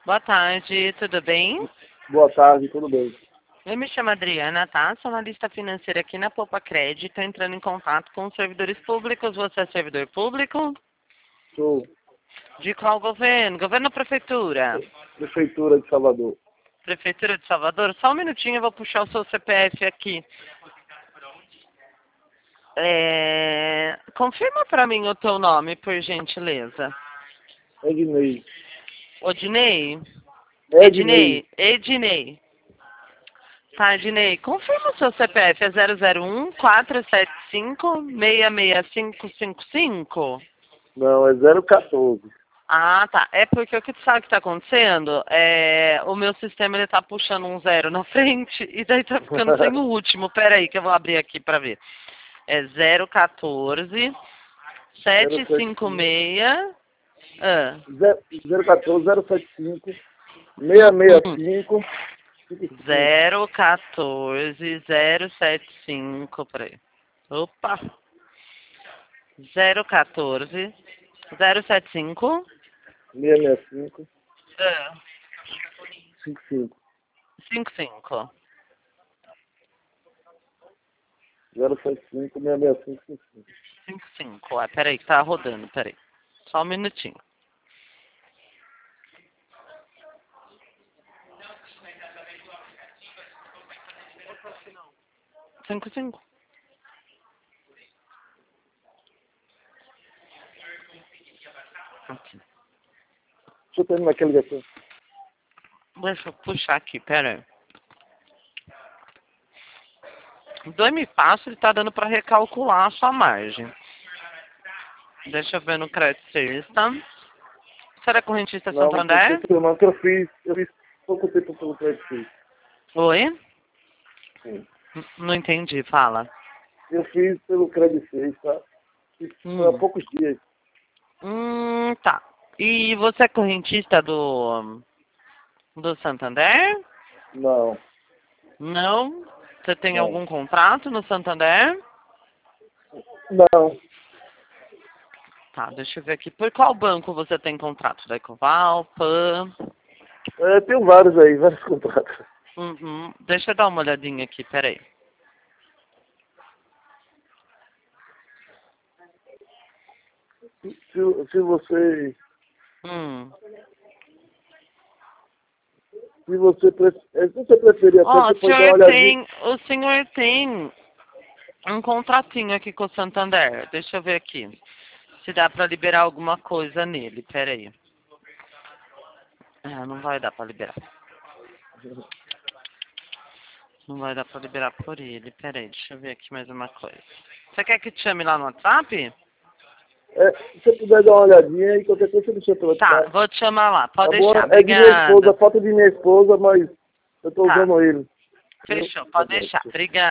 Boa tarde, tudo bem? Boa tarde, tudo bem? Eu me chamo Adriana, tá? Sou analista financeira aqui na Poupa Crédito, entrando em contato com os servidores públicos. Você é servidor público? Sou De qual governo? Governo ou prefeitura? Prefeitura de Salvador. Prefeitura de Salvador? Só um minutinho, eu vou puxar o seu CPF aqui. Confirma pra mim o teu nome, por gentileza. Ednei. Odinei? Ednei. Ednei. Tá, Ednei, confirma o seu CPF. É 001-475-66555? Não, é 014. Ah, tá. É porque o que tu sabe o que tá acontecendo? O meu sistema ele tá puxando um zero na frente e daí tá ficando sem o último. Pera aí que eu vou abrir aqui pra ver. É 014 756 014 075 665 014 075, peraí. Opa! 014 075 665 55 55. 075 665 55. 55. Peraí, que tá rodando, peraí. Só um minutinho. Cinco, cinco. Aqui. Deixa eu terminar aqui a ligação. Deixa eu puxar aqui, peraí. Do M-Passo ele tá dando pra recalcular a sua margem. Deixa eu ver no Credit Suisse, tá? Você era correntista Não, Santander? não, que eu fiz pouco tempo pelo Credit Suisse. Oi? Sim. Não entendi, fala. Eu fiz pelo Credit Suisse, tá? Fiz há poucos dias. Tá. E você é correntista do Santander? Não. Não? Você tem Não. algum contrato no Santander? Não. Tá, deixa eu ver aqui. Por qual banco você tem contrato? Da Ecoval, PAN? Tenho vários aí, vários contratos. Uhum. Deixa eu dar uma olhadinha aqui, peraí. Se você... Se você preferir até, você pode dar uma olhadinha. O senhor tem um contratinho aqui com o Santander. Deixa eu ver aqui. Se dá pra liberar alguma coisa nele. Peraí. Não vai dar pra liberar. Não vai dar pra liberar por ele. Peraí, deixa eu ver aqui mais uma coisa. Você quer que te chame lá no WhatsApp? Se você puder dar uma olhadinha e qualquer coisa você deixa pelo WhatsApp. Tá, vou te chamar lá. Pode Tá deixar. bom? É de minha esposa, Obrigada. falta de minha esposa, mas eu tô usando ele. Fechou, pode deixar. Obrigada.